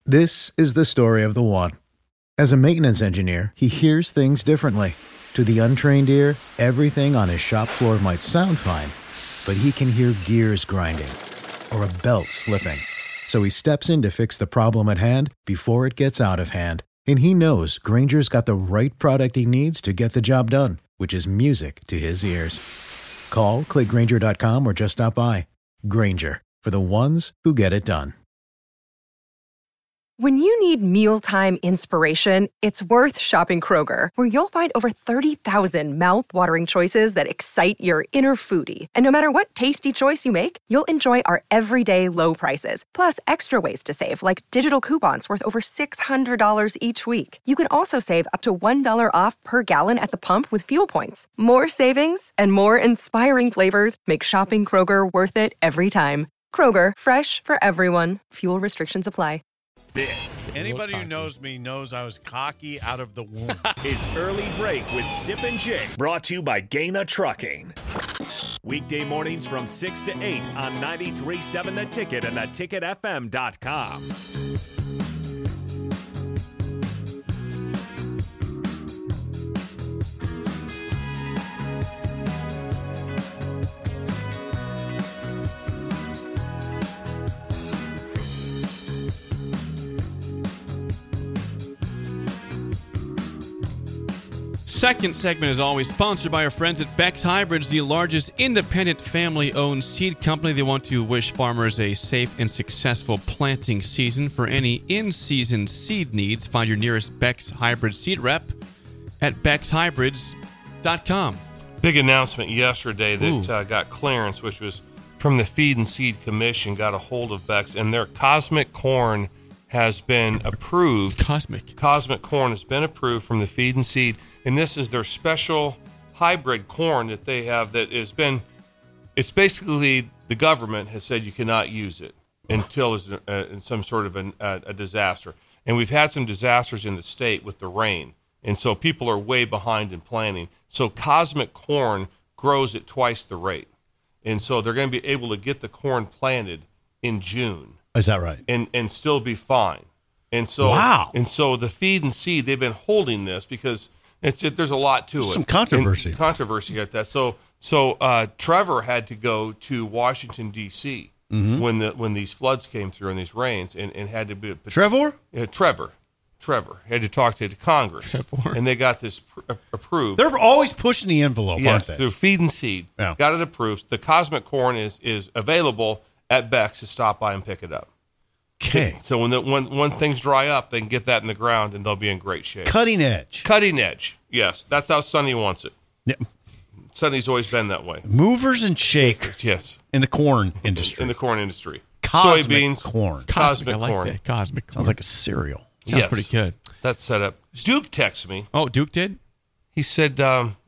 This is the story of the one. As a maintenance engineer, he hears things differently. To the untrained ear, everything on his shop floor might sound fine, but he can hear gears grinding or a belt slipping. So he steps in to fix the problem at hand before it gets out of hand. And he knows Grainger's got the right product he needs to get the job done, which is music to his ears. Call, click Grainger.com, or just stop by. Grainger, for the ones who get it done. When you need mealtime inspiration, it's worth shopping Kroger, where you'll find over 30,000 mouth-watering choices that excite your inner foodie. And no matter what tasty choice you make, you'll enjoy our everyday low prices, plus extra ways to save, like digital coupons worth over $600 each week. You can also save up to $1 off per gallon at the pump with fuel points. More savings and more inspiring flavors make shopping Kroger worth it every time. Kroger, fresh for everyone. Fuel restrictions apply. This. Anybody who knows me knows I was cocky out of the womb. Is Early Break with Zip and Jake. Brought to you by Gaina Trucking. Weekday mornings from 6 to 8 on 93.7 The Ticket and theticketfm.com. Second segment is always sponsored by our friends at Beck's Hybrids, the largest independent family-owned seed company. They want to wish farmers a safe and successful planting season. For any in-season seed needs, find your nearest Beck's Hybrid seed rep at beckshybrids.com. Big announcement yesterday that got clearance, which was from the Feed and Seed Commission, got a hold of Beck's, and their Cosmic Corn has been approved. Cosmic Corn has been approved from the Feed and Seed, and this is their special hybrid corn that they have that has been, it's basically the government has said you cannot use it until there's some sort of a disaster. And we've had some disasters in the state with the rain, and so people are way behind in planting. So Cosmic Corn grows at twice the rate. And so they're going to be able to get the corn planted in June. Is that right? And still be fine. And so wow. And so the Feed and Seed, they've been holding this because there's a lot to it. Some controversy. Controversy at that. So Trevor had to go to Washington D.C. when these floods came through and these rains and had to be Trevor had to talk to Congress, and they got this approved. They're always pushing the envelope, aren't they? Through Feed and Seed, got it approved. The Cosmic Corn is available at Beck's to stop by and pick it up. Okay. So when things dry up, they can get that in the ground, and they'll be in great shape. Cutting edge. Yes, that's how Sonny wants it. Yep. Sonny's always been that way. Movers and shakers. Yes. In the corn industry. Cosmic Soybeans. Corn. Cosmic corn. That. Cosmic corn. Sounds like a cereal. Sounds pretty good. That's set up. Duke texted me. Oh, Duke did? He said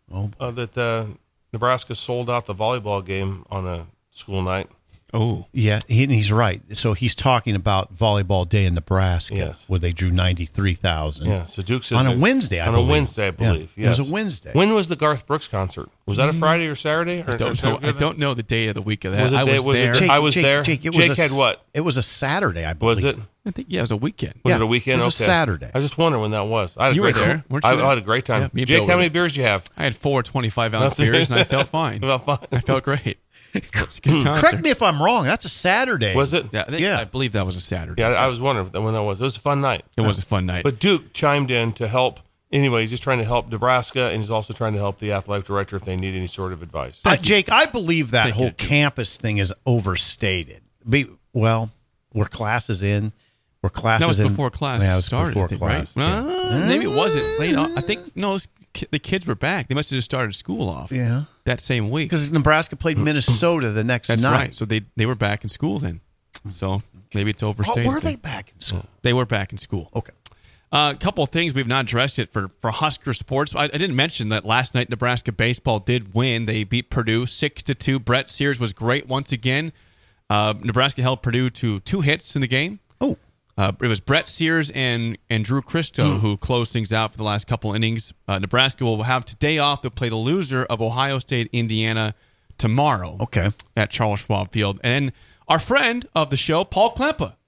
that Nebraska sold out the volleyball game on a school night. Oh. Yeah, he's right. So he's talking about Volleyball Day in Nebraska, where they drew 93,000. Yeah, so Duke says... On a Wednesday, I believe. Yes. It was a Wednesday. When was the Garth Brooks concert? Was that a Friday or Saturday? I don't know the day of the week of that. I was there. Jake had what? It was a Saturday, I believe. Was it? I think, it was a weekend. Was it a weekend? It was a Saturday. I just wondered when that was. You were there, weren't you? I had a great time. Yeah, Jake, how many beers do you have? I had 4 25-ounce beers, and I felt fine. I felt great. Correct me if I'm wrong. That's a Saturday. Was it? Yeah, I believe that was a Saturday. Yeah, I was wondering when that was. It was a fun night. It was a fun night. But Duke chimed in to help. Anyway, he's just trying to help Nebraska, and he's also trying to help the athletic director if they need any sort of advice. Jake, I believe that whole campus thing is overstated. Well, were classes in? Were classes that was in? Before class started, before I think, class. Right? Maybe it wasn't. Late on. I think, no, the kids were back. They must have just started school off that same week. Because Nebraska played Minnesota the next night. That's right. So they were back in school then. So maybe it's overstated. Oh, were they back in school? They were back in school. Okay. A couple of things we've not addressed it for Husker sports. I didn't mention that last night Nebraska baseball did win. They beat Purdue 6-2. Brett Sears was great once again. Nebraska held Purdue to 2 hits in the game. Oh. It was Brett Sears and Drew Christo who closed things out for the last couple innings. Nebraska will have today off to play the loser of Ohio State, Indiana tomorrow. Okay. At Charles Schwab Field. And our friend of the show, Paul Klempa.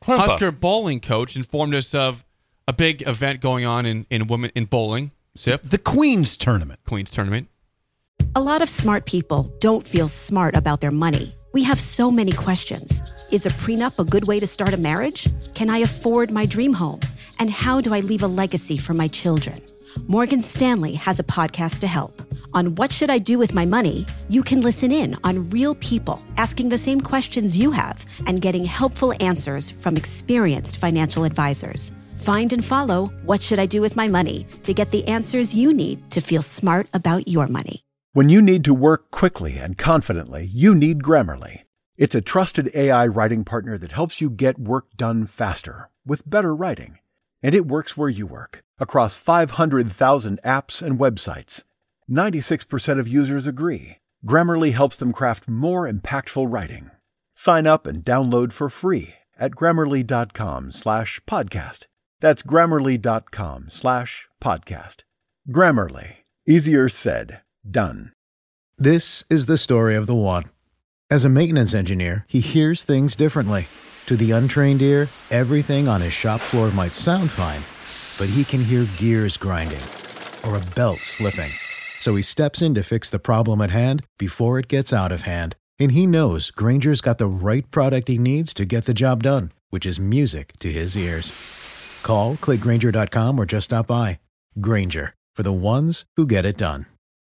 Klempa. Husker bowling coach, informed us of a big event going on in bowling. Sip. The Queen's Tournament. Queen's Tournament. A lot of smart people don't feel smart about their money. We have so many questions. Is a prenup a good way to start a marriage? Can I afford my dream home? And how do I leave a legacy for my children? Morgan Stanley has a podcast to help. On What Should I Do With My Money, you can listen in on real people asking the same questions you have and getting helpful answers from experienced financial advisors. Find and follow What Should I Do With My Money to get the answers you need to feel smart about your money. When you need to work quickly and confidently, you need Grammarly. It's a trusted AI writing partner that helps you get work done faster with better writing. And it works where you work, across 500,000 apps and websites. 96% of users agree. Grammarly helps them craft more impactful writing. Sign up and download for free at Grammarly.com/podcast. That's Grammarly.com/podcast. Grammarly. Easier said, done. This is the story of the one. As a maintenance engineer, he hears things differently. To the untrained ear, everything on his shop floor might sound fine, but he can hear gears grinding or a belt slipping. So he steps in to fix the problem at hand before it gets out of hand. And he knows Grainger's got the right product he needs to get the job done, which is music to his ears. Call, click Grainger.com, or just stop by. Grainger, for the ones who get it done.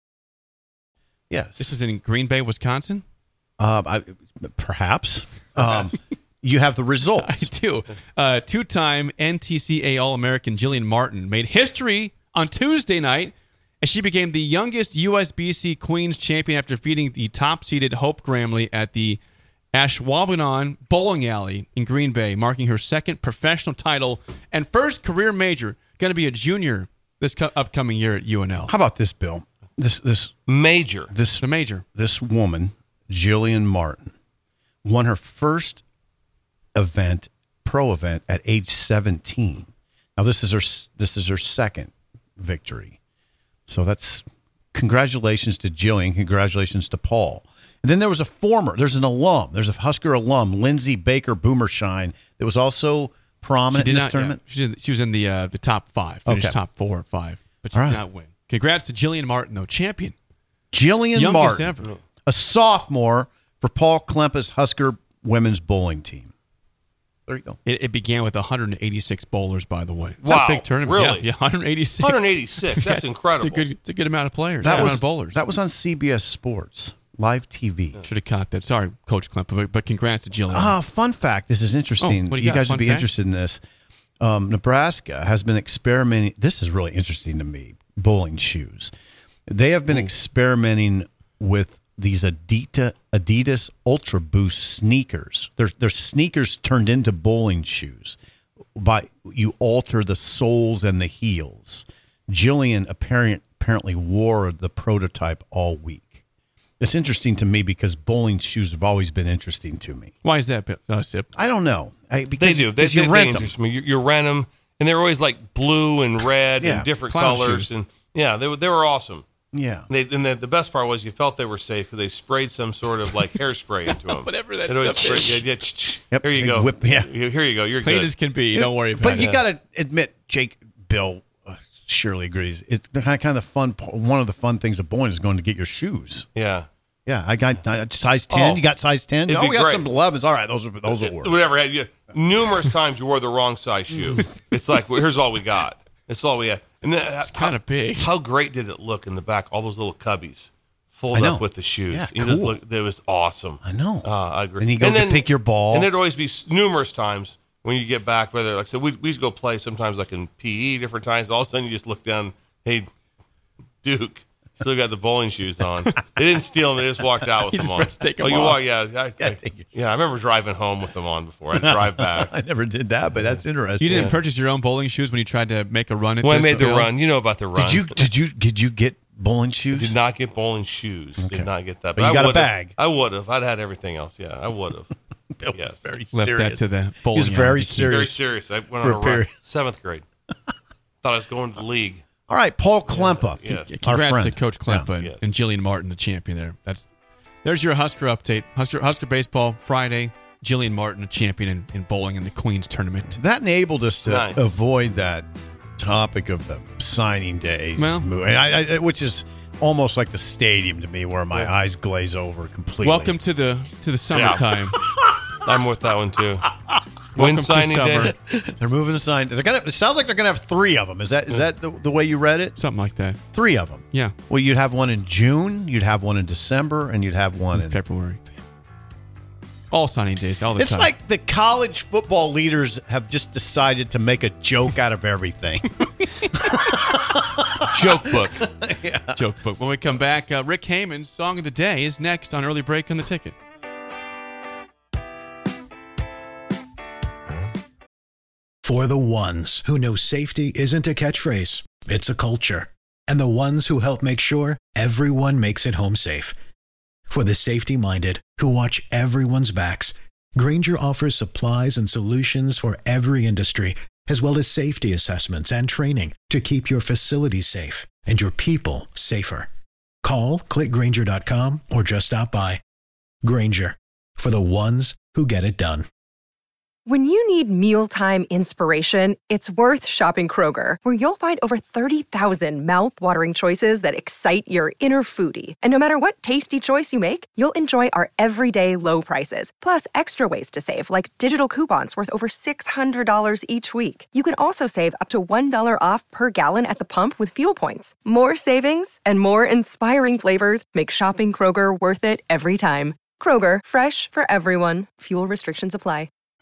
Yes. This was in Green Bay, Wisconsin? Perhaps. You have the results. I do. Two-time NTCA All-American Jillian Martin made history on Tuesday night as she became the youngest USBC Queens champion after defeating the top-seeded Hope Gramley at the Ashwaubenon Bowling Alley in Green Bay, marking her second professional title and first career major. Going to be a junior this upcoming year at UNL. How about this, Bill? This the major. This woman, Jillian Martin, won her first pro event at age 17. Now this is her second victory. So that's congratulations to Jillian, congratulations to Paul. And then there's an alum, there's a Husker alum, Lindsay Baker Boomershine, that was also prominent in this tournament. Yeah. She was in the top five, finished top 4 or 5, but she did not win. Congrats to Jillian Martin, though, champion. Jillian Youngest Martin, ever. A sophomore for Paul Klempa's Husker women's bowling team. There you go. It began with 186 bowlers, by the way. It's wow, a big tournament. Really? Yeah, 186. 186. That's incredible. It's a good amount of players. That was bowlers. That was on CBS Sports live TV. Should have caught that. Sorry, Coach Klempa, but congrats to Jillian. Fun fact. This is interesting. Oh, you guys would be interested in this. Nebraska has been experimenting. This is really interesting to me. Bowling shoes. They have been experimenting with these Adidas Ultra Boost sneakers. They're sneakers turned into bowling shoes. You alter the soles and the heels. Jillian apparently wore the prototype all week. It's interesting to me because bowling shoes have always been interesting to me. Why is that, Sip? I don't know. Because they do. They interest me. You rent them, and they're always like blue and red and different colors. Shoes. And yeah, they were awesome. Yeah. And the best part was you felt they were safe because they sprayed some sort of like hairspray into them. Whatever that stuff is. Yep. Here you go. Whip, yeah. Here you go. You're clean good. as can be. Don't worry about it. But you got to admit, Jake, Bill surely agrees. It's kind of the fun. One of the fun things of bowling is going to get your shoes. Yeah. Yeah, I got size 10. You got size 10? Oh, we got some 11s. All right, those will work. Whatever. Numerous times you wore the wrong size shoe. It's like, well, here's all we got. It's all we have. And then, it's kind of big. How great did it look in the back? All those little cubbies folded up with the shoes. Yeah, cool. It was awesome. I know. I agree. And you go to pick your ball. And there'd always be numerous times when you get back, whether, like I said, we used to go play sometimes like in PE different times. All of a sudden you just look down, hey, Duke. Still got the bowling shoes on. They didn't steal them. They just walked out with them on. Take them off. I remember driving home with them on before. I'd drive back. I never did that, but that's interesting. You didn't purchase your own bowling shoes when you tried to make a run at When this? I made the run. You know about the run. Did you get bowling shoes? I did not get bowling shoes. Okay. Did not get that. But you got a bag. I would have. I'd had everything else. Yeah, I would have. Bill was very serious. Left that to the bowling. He was very serious. Very serious. I went on a run. 7th grade. Thought I was going to the league. All right, Paul Klempa. Yes. Congrats to Coach Klempa and Jillian Martin, the champion there. There's your Husker update. Husker baseball Friday. Jillian Martin, a champion in bowling in the Queen's Tournament. That enabled us to Nice. avoid that topic of the signing days, Well- which is almost like the stadium to me, where my eyes glaze over completely. Welcome to the summertime. I'm with that one too. Welcome When to signing summer. day, They're moving the sign. It sounds like they're going to have 3 of them. Is that the way you read it? Something like that. 3 of them. Yeah. Well, you'd have one in June, you'd have one in December, and you'd have one in February. All signing days, all the It's time. like the college football leaders have just decided to make a joke out of everything. joke book. Joke book. When we come back, Rick Heyman's Song of the Day is next on Early Break on the Ticket. For the ones who know safety isn't a catchphrase, it's a culture. And the ones who help make sure everyone makes it home safe. For the safety-minded who watch everyone's backs, Grainger offers supplies and solutions for every industry, as well as safety assessments and training to keep your facilities safe and your people safer. Call, clickgrainger.com, or just stop by. Grainger, for the ones who get it done. When you need mealtime inspiration, it's worth shopping Kroger, where you'll find over 30,000 mouth-watering choices that excite your inner foodie. And no matter what tasty choice you make, you'll enjoy our everyday low prices, plus extra ways to save, like digital coupons worth over $600 each week. You can also save up to $1 off per gallon at the pump with fuel points. More savings and more inspiring flavors make shopping Kroger worth it every time. Kroger, fresh for everyone. Fuel restrictions apply.